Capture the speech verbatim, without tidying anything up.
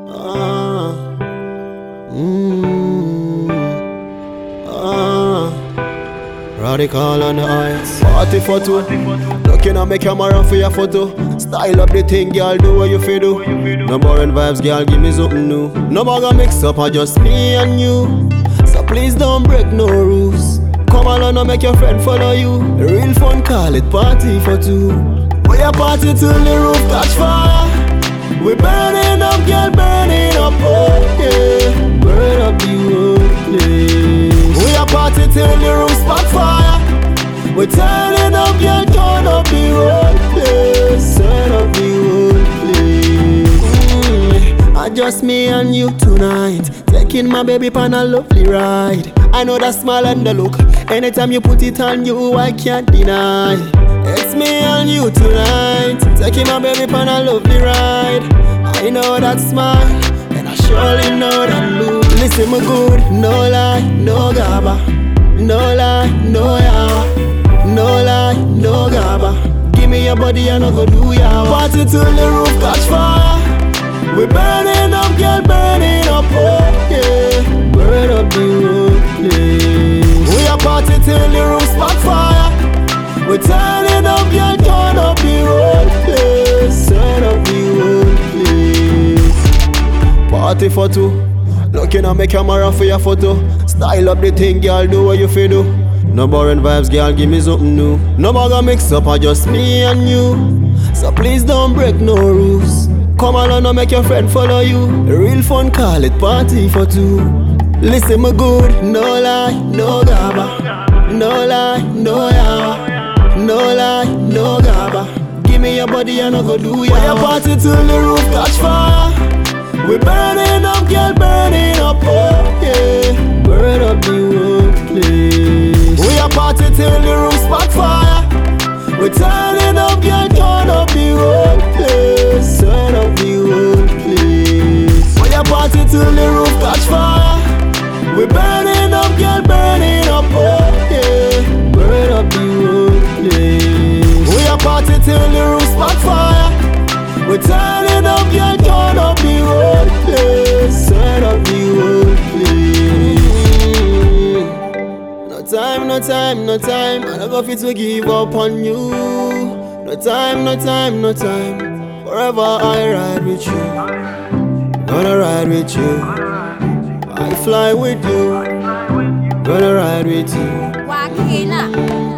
Ah, mm, ah, Radical on the ice. Party for two. Looking at my camera for your photo. Style up the thing, girl, do what you feel do. No boring vibes, girl, give me something new. No bugger mix up, I just me and you. So please don't break no rules. Come along and make your friend follow you. Real fun, call it party for two. We a party till the roof catch fire. We burning up, girl, burning up, oh yeah. Burn up the whole place. We a party till the roof spot fire. We turning up, girl, turn up the whole place. Turn up the whole place. mm, Just me and you tonight. Taking my baby on a lovely ride. I know that smile and the look. Anytime you put it on you, I can't deny. It's me and you tonight. Taking my baby on a lovely ride. I know that smile, and I surely know that look. Listen me good, no lie, no gaba. No lie, no yawa. No lie, no gaba. Give me your body and I go do yawa. Party till the roof catch fire. We burning up, girl, burning up, oh yeah. Burn up the whole place. We a party till the roof spot fire. We turning up, girl, turn up the whole place. Turn up the whole place. Party for two. Looking at my camera for your photo. Style up the thing, girl, do what you feel do. No boring vibes, girl, give me something new. No bugger mix up, I just me and you. So please don't break no rules. Come along and make your friend follow you. Real fun, call it party for two. Listen me good, no lie, no gaba. No lie, no yawa. No lie, no gaba. Give me your body and I go do ya. We a party till the roof catch fire. We burning up, girl, burning up, oh yeah. Burn up the whole place. We a party till the roof spot fire. We turning up, girl, turn up the whole place. Turn up the whole place. We a party till the roof catch fire. We burning up, girl, burning up, oh yeah. Burn up the whole place. We a party till the roof spot fire. We turning up, girl, turn up the whole place. Turn up the whole place. No time, no time, no time. I don't go fit to give up on you. No time, no time, no time. Forever I ride with you. Gonna ride with you. I fly with you. Gonna ride with you. Wakina.